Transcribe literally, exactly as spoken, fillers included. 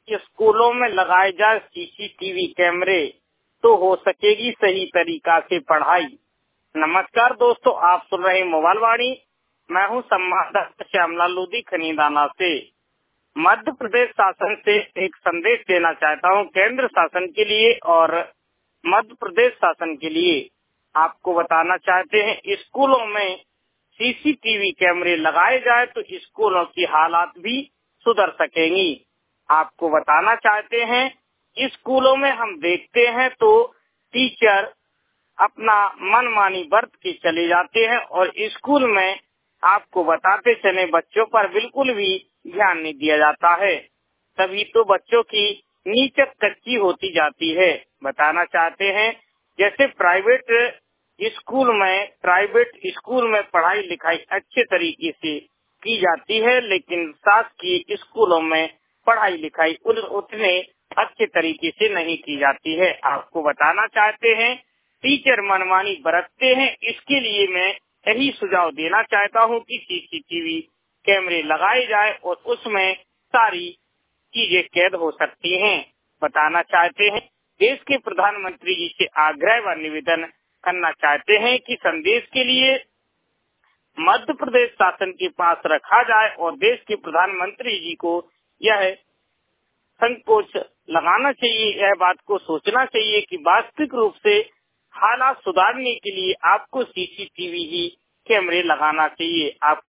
स्कूलों में लगाए जाए सीसीटीवी कैमरे तो हो सकेगी सही तरीका से पढ़ाई। नमस्कार दोस्तों, आप सुन रहे मोबाइल वाणी। मैं हूं संवाददाता श्यामलाल लोधी खनीदाना से। मध्य प्रदेश शासन से एक संदेश देना चाहता हूं केंद्र शासन के लिए और मध्य प्रदेश शासन के लिए। आपको बताना चाहते हैं, स्कूलों में सीसीटीवी कैमरे लगाए जाए तो स्कूलों की हालात भी सुधर सकेंगी। आपको बताना चाहते हैं, स्कूलों में हम देखते हैं तो टीचर अपना मनमानी बरत के चले जाते हैं और स्कूल में आपको बताते चले बच्चों पर बिल्कुल भी ध्यान नहीं दिया जाता है। तभी तो बच्चों की नीचत कच्ची होती जाती है। बताना चाहते हैं, जैसे प्राइवेट स्कूल में प्राइवेट स्कूल में पढ़ाई लिखाई अच्छे तरीके से की जाती है, लेकिन शासकीय स्कूलों में पढ़ाई लिखाई उतने अच्छे तरीके से नहीं की जाती है। आपको बताना चाहते हैं, टीचर मनमानी बरतते हैं। इसके लिए मैं यही सुझाव देना चाहता हूं कि सीसीटीवी कैमरे लगाए जाए और उसमें सारी चीजें कैद हो सकती हैं। बताना चाहते हैं, देश के प्रधानमंत्री जी से आग्रह व निवेदन करना चाहते हैं कि संदेश के लिए मध्य प्रदेश शासन के पास रखा जाए और देश के प्रधानमंत्री जी को यह संकोच लगाना चाहिए, यह बात को सोचना चाहिए कि वास्तविक रूप से हालात सुधारने के लिए आपको सीसीटीवी ही कैमरे लगाना चाहिए। आप